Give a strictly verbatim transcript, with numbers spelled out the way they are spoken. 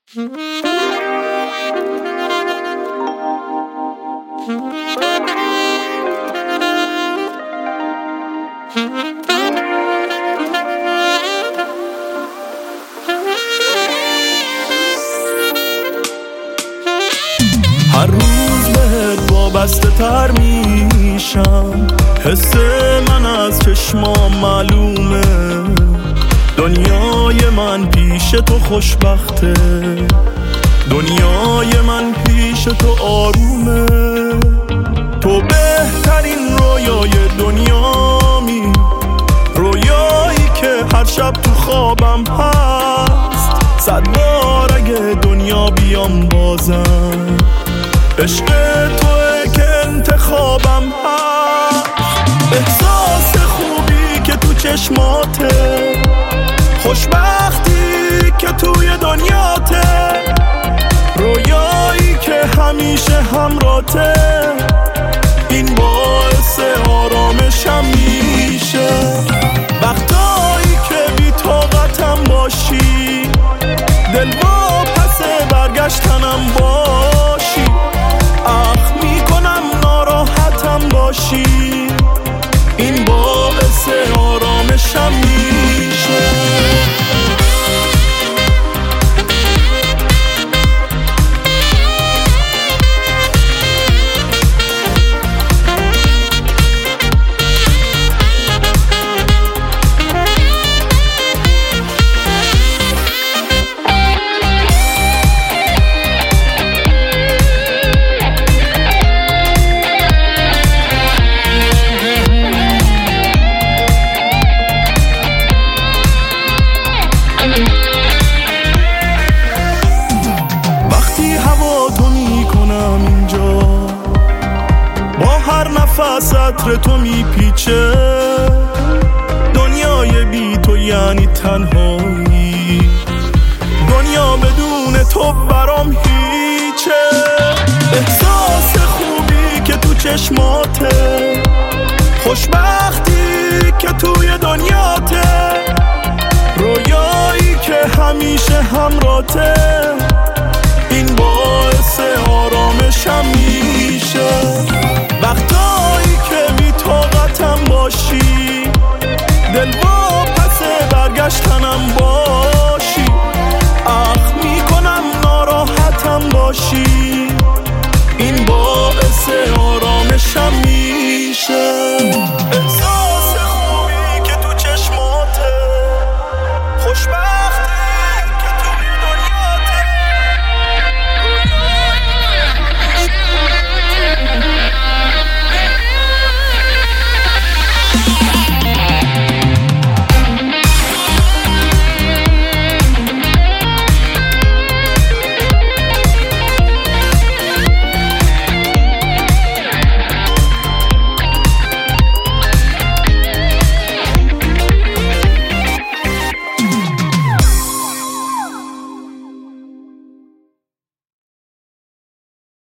هر روز بهت وابسته تر میشم، حس من از چشمام معلومه، دنیای من پیش تو خوشبخته، دنیای من پیش تو آرومه، تو بهترین رویای دنیامی، رویایی که هر شب تو خوابم هست، صد بار اگه دنیا بیام بازم، عشق توه که انتخابم هست، احساس خوبی که تو چشماته، خوشبختی که توی دنیاته، رویایی که همیشه همراته، این باعث آرامشم میشه، وقتایی که بی طاقتم باشی، دل با پس برگشتنم باشی، اخ میکنم ناراحتم باشی، این باعث آرامشم میشه. نفس عطر تو میپیچه، دنیای بی تو یعنی تنهایی، دنیا بدون تو برام هیچه، احساس خوبی که تو چشماته، خوشبختی که توی دنیاته، رویایی که همیشه همراته،